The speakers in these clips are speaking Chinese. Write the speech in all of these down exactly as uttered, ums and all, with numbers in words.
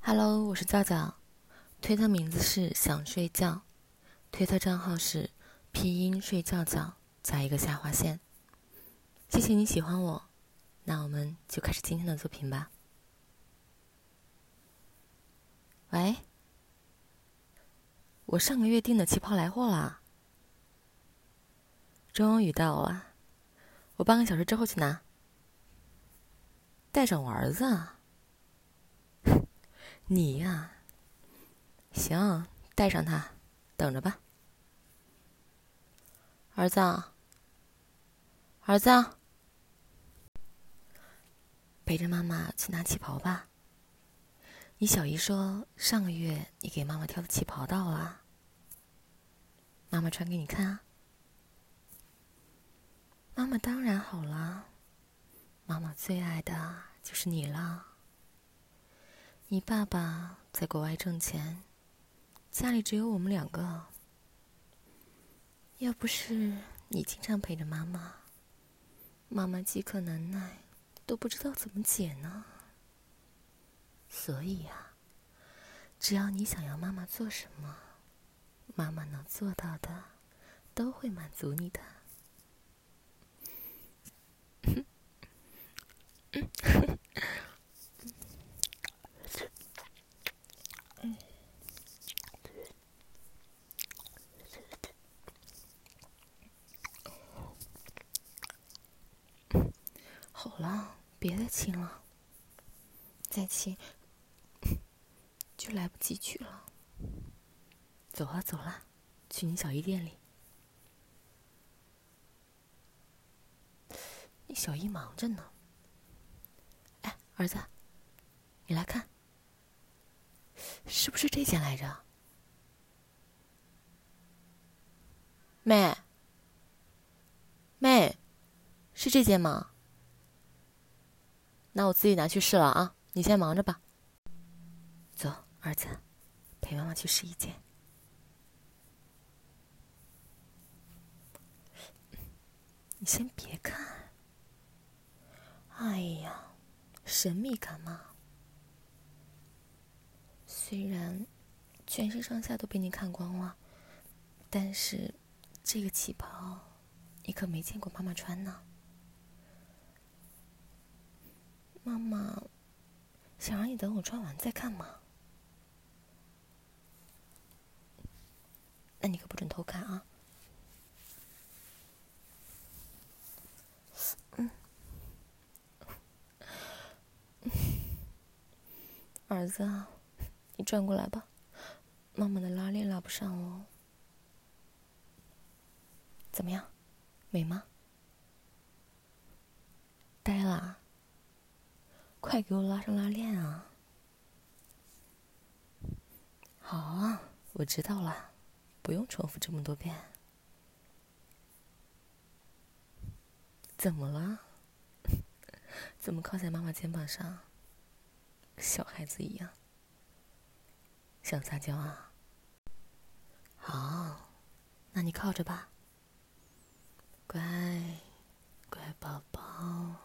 Hello，我是教教，推特名字是想睡觉，推特账号是拼音睡觉觉加一个下划线。谢谢你喜欢我，那我们就开始今天的作品吧。喂，我上个月订的旗袍来货啦，终于到了，我半个小时之后去拿。带上我儿子啊？你呀、啊，行，带上他，等着吧。儿子，儿子，陪着妈妈去拿旗袍吧。你小姨说上个月你给妈妈挑的旗袍到了，妈妈穿给你看啊。妈妈当然好了，妈妈最爱的就是你了。你爸爸在国外挣钱，家里只有我们两个。要不是你经常陪着妈妈，妈妈饥渴难耐，都不知道怎么解呢。所以呀、啊，只要你想要妈妈做什么，妈妈能做到的，都会满足你的。好了，别再亲了，再亲就来不及取了。走啊走啦，去你小姨店里。你小姨忙着呢。哎，儿子，你来看，是不是这件来着？妹，妹，是这件吗？那我自己拿去试了啊，你先忙着吧。走，儿子，陪妈妈去试一件。你先别看。哎呀，神秘感嘛。虽然全身上下都被你看光了，但是这个旗袍你可没见过妈妈穿呢。妈妈想让你等我穿完再看嘛。那你可不准偷看啊。嗯，儿子啊，你转过来吧，妈妈的拉链拉不上哦。怎么样，美吗？呆啦，快给我拉上拉链啊！好啊，我知道了，不用重复这么多遍。怎么了？怎么靠在妈妈肩膀上，小孩子一样？想撒娇啊？好，那你靠着吧，乖，乖宝宝。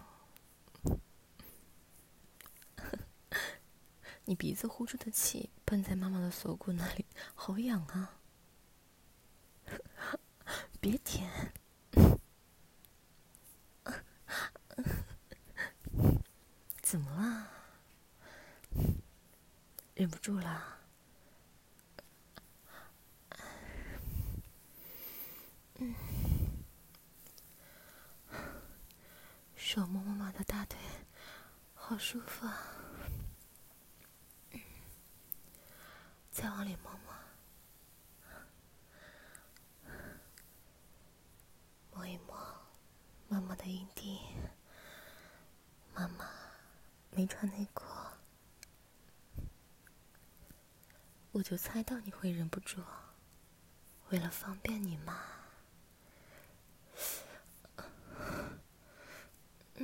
你鼻子呼出的气喷在妈妈的锁骨那里，好痒啊！别舔。怎么了？忍不住了？嗯，手摸妈妈的大腿，好舒服啊！再往里摸摸，摸一摸妈妈的阴蒂。妈妈没穿内裤，我就猜到你会忍不住，为了方便你嘛。嗯，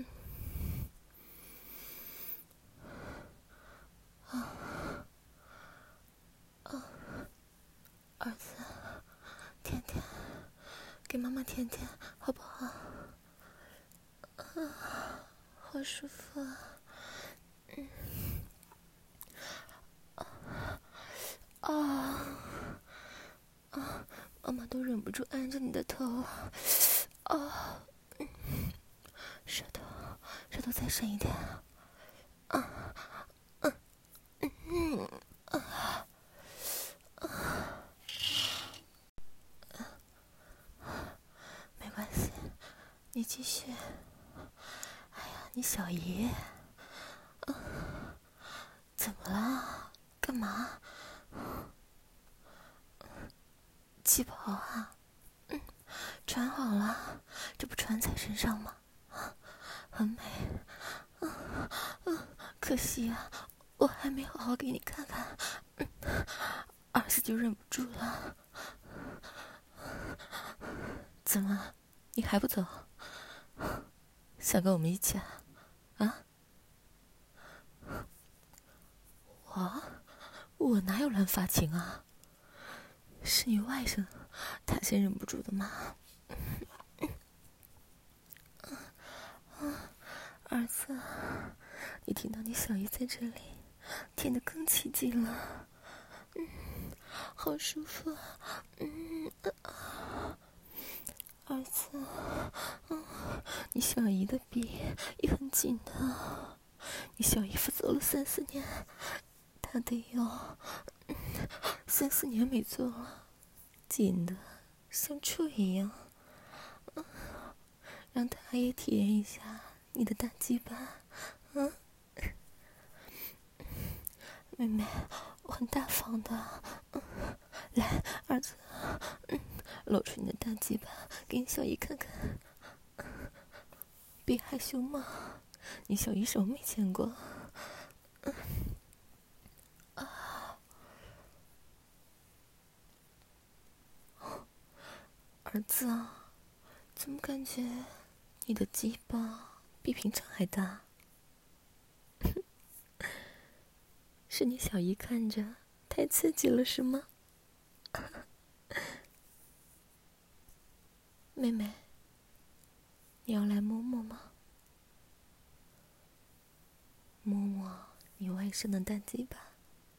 啊啊，儿子，舔舔，给妈妈舔舔，好不好？啊，好舒服啊！嗯， 住按着你的头，啊，舌头，舌头再深一点，啊，嗯嗯啊啊，没关系，你继续。哎呀，你小姨，嗯，怎么了？干嘛？旗袍啊？嗯，穿好了，这不穿在身上吗？很美。嗯嗯，可惜啊，我还没好好给你看看，嗯，儿子就忍不住了。怎么，你还不走？想跟我们一起啊？啊？我我哪有乱发情啊？是你外甥，他先忍不住的嘛。儿子，你听到你小姨在这里，听得更起劲了。嗯，好舒服啊。嗯啊，儿子，嗯，你小姨的鼻也很紧的。你小姨夫走了三四年，他得有嗯三四年没做了，紧的像处一样。嗯，让他也体验一下你的大鸡巴。嗯，妹妹，我很大方的。嗯，来，儿子，嗯，露出你的大鸡巴给你小姨看看。别害羞嘛，你小姨手没见过。嗯啊，儿子啊，怎么感觉你的鸡巴比平常还大？是你小姨看着太刺激了是吗？妹妹，你要来摸摸吗？摸摸你外甥的大鸡巴。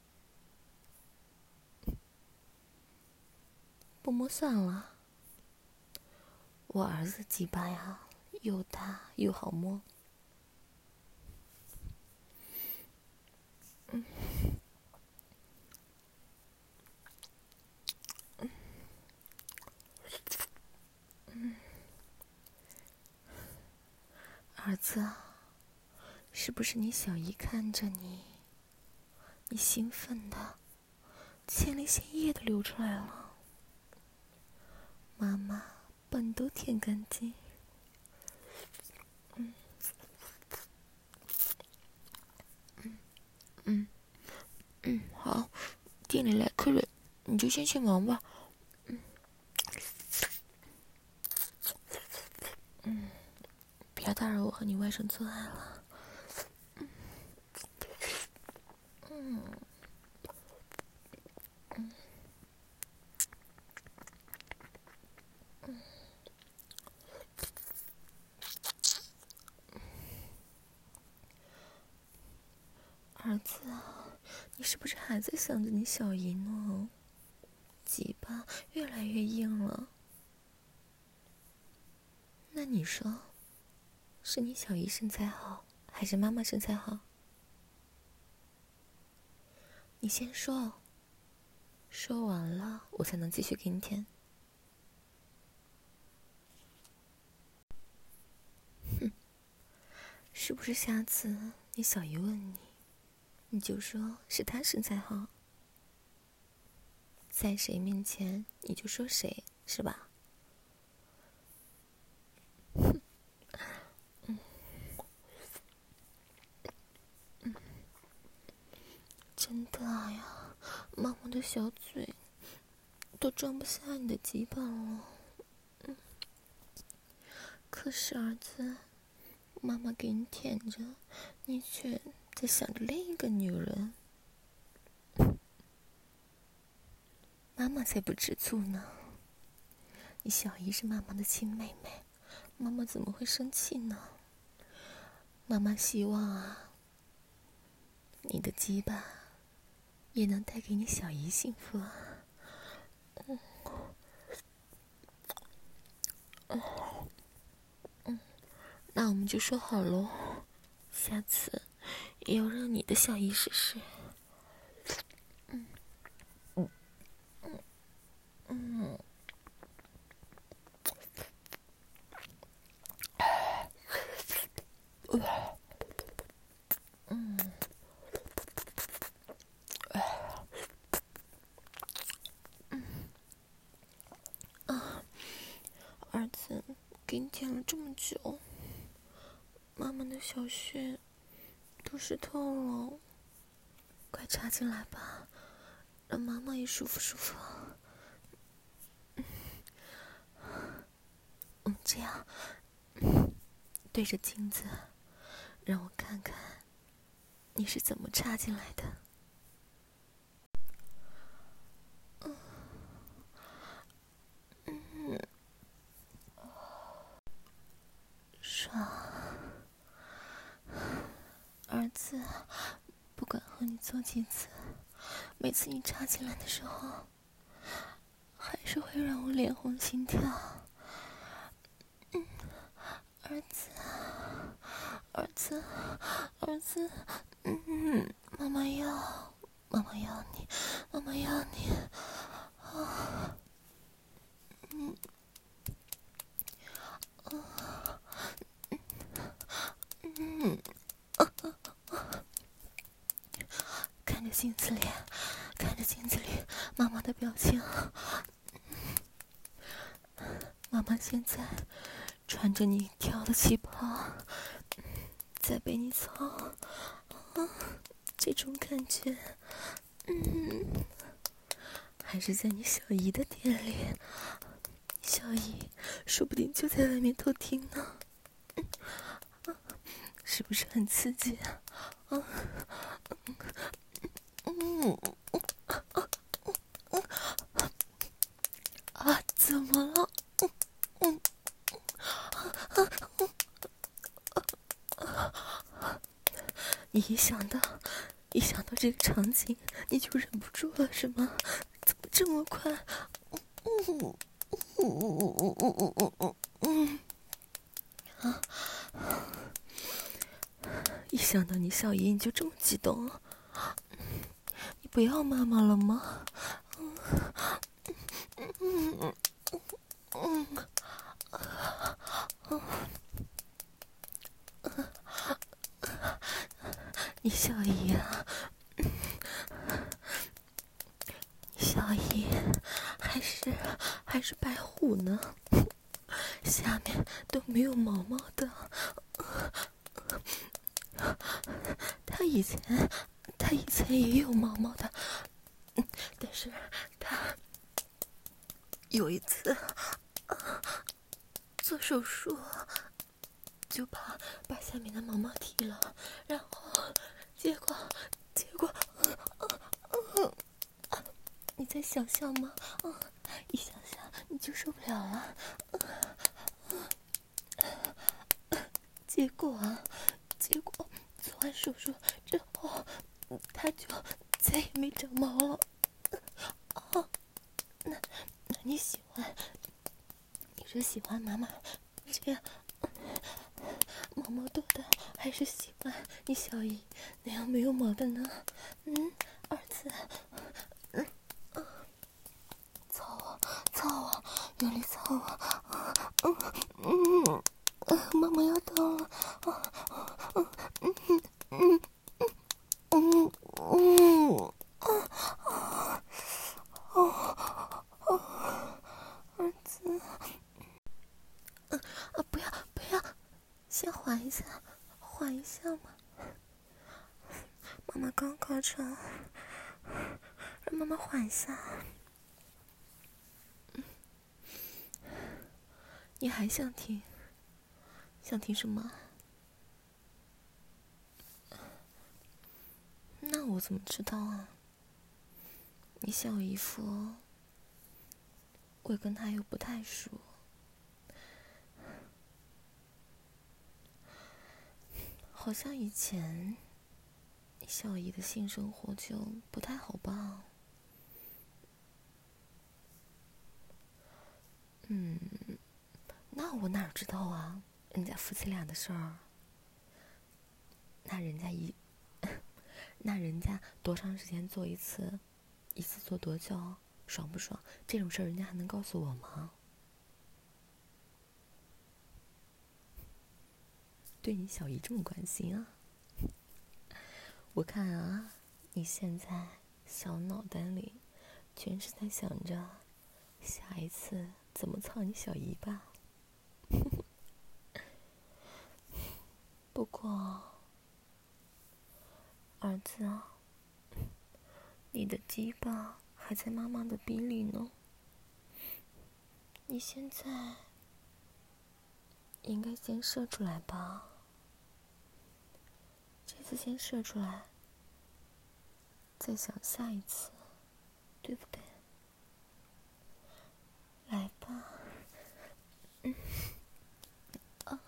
不摸算了，我儿子鸡巴呀，又大又好摸。嗯嗯，儿子，是不是你小姨看着你，你兴奋的前列腺液都流出来了？妈妈把你都舔干净。嗯嗯嗯嗯，好，店里来客人，你就先去忙吧。嗯嗯，不要打扰我和你外甥做爱了。嗯嗯嗯嗯，儿子啊，你是不是还在想着你小姨呢？鸡巴越来越硬了。那你说，是你小姨身材好，还是妈妈身材好？你先说，说完了我才能继续给你舔。哼，是不是下次你小姨问你，你就说是她身材好，在谁面前你就说谁，是吧？哼，嗯嗯，真的呀，妈妈的小嘴都装不下你的鸡巴了。嗯，可是儿子，妈妈给你舔着，你却在想着另一个女人。妈妈才不知足呢。你小姨是妈妈的亲妹妹，妈妈怎么会生气呢？妈妈希望啊，你的鸡巴也能带给你小姨幸福啊。嗯嗯，那我们就说好喽，下次也要让你的小姨试试。嗯嗯嗯嗯。嗯，嗯，啊，儿子，给你舔了这么久，妈妈的小穴都湿透了，快插进来吧，让妈妈也舒服舒服。嗯，这样，对着镜子，让我看看你是怎么插进来的。嗯，爽。儿子，不管和你做几次，每次你插进来的时候，还是会让我脸红心跳。嗯，儿子，儿子，儿子，嗯，妈妈要，妈妈要你，妈妈要你，啊，嗯，啊，嗯，啊啊，看着镜子里，看着镜子里妈妈的表情，妈妈现在穿着你挑的旗袍，在被你操，啊，这种感觉，嗯，还是在你小姨的店里，小姨说不定就在外面偷听呢，嗯，啊，是不是很刺激啊？啊，嗯，啊，怎么了？嗯嗯嗯，你一想到，一想到这个场景，你就忍不住了，是吗？怎么这么快？嗯嗯嗯嗯嗯嗯嗯嗯啊！一想到你小姨，你就这么激动？你不要妈妈了吗？嗯嗯嗯嗯嗯，你小姨啊，你小姨还是还是白虎呢，下面都没有毛毛的。她以前她以前也有毛毛的，但是她有一次做手术，就把把下面的毛毛剃了，然后结果结果，你在想象吗？嗯，一想象你就受不了了。结果啊，结果做完手术之后，他就再也没长毛了。哦，那那你喜欢？你是喜欢妈妈这样毛毛多的，还是喜欢你小姨那样没有毛的呢？嗯，儿子，嗯，操啊，操啊，用力操啊！嗯嗯嗯，妈妈要到了，嗯嗯嗯嗯嗯啊啊啊！儿子，嗯啊，不要不要，先缓一下，缓一下嘛。妈妈刚高潮，让妈妈缓一下。你还想听？想听什么？那我怎么知道啊？你小姨夫，我跟他又不太熟，好像以前你小姨的性生活就不太好吧？嗯， 那我哪知道啊？人家夫妻俩的事儿，那人家一，那人家多长时间做一次，一次做多久，爽不爽？这种事儿人家还能告诉我吗？对你小姨这么关心啊？我看啊，你现在小脑袋里全是在想着下一次怎么操你小姨吧。不过，儿子啊，你的鸡巴还在妈妈的逼里呢，你现在应该先射出来吧。这次先射出来，再想下一次，对不对？来吧，嗯，啊，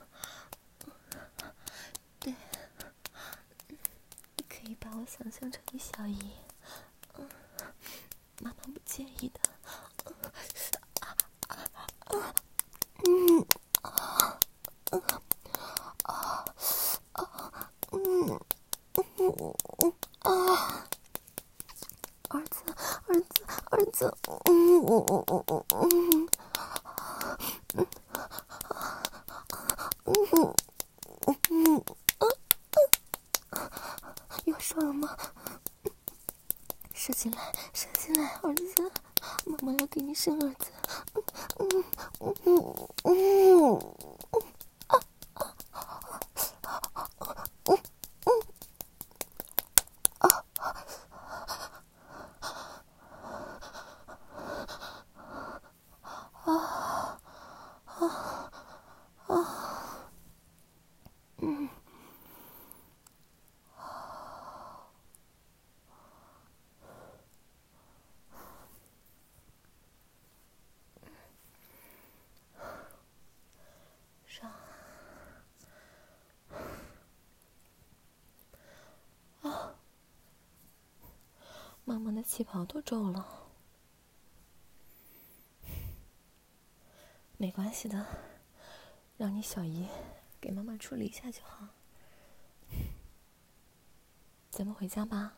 对，你可以把我想象成你小姨，嗯，妈妈不介意的，啊啊啊，嗯，啊，嗯，啊，啊，嗯，嗯，啊。儿子，儿子，儿子，嗯嗯嗯嗯嗯嗯，嗯嗯嗯嗯，有爽了吗？射进来，射进来，儿子，妈妈要给你生儿子。嗯嗯嗯嗯嗯，啊啊啊嗯嗯啊啊啊啊，嗯。上啊！妈妈的旗袍都皱了，没关系的，让你小姨给妈妈处理一下就好。咱们回家吧。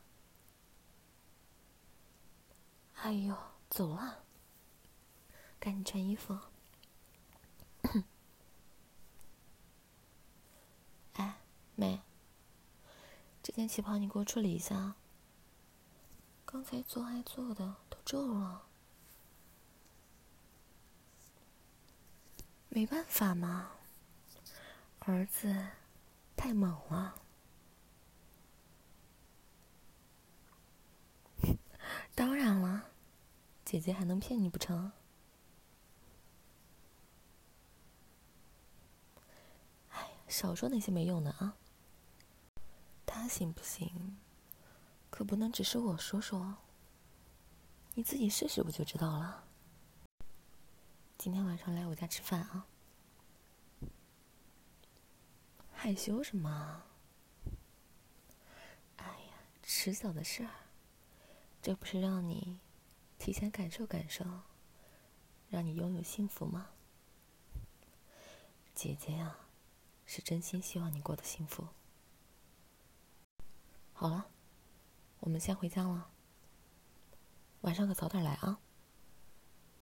哎呦，走了，赶紧穿衣服。哎，妹，这件旗袍你给我处理一下，刚才做爱做的都皱了。没办法嘛，儿子太猛了。当然了，姐姐还能骗你不成？哎呀，少说那些没用的啊。他行不行，可不能只是我说说，你自己试试不就知道了。今天晚上来我家吃饭啊。害羞什么？哎呀，迟早的事儿，这不是让你提前感受感受，让你拥有幸福吗？姐姐呀，是真心希望你过得幸福。好了，我们先回家了，晚上可早点来啊。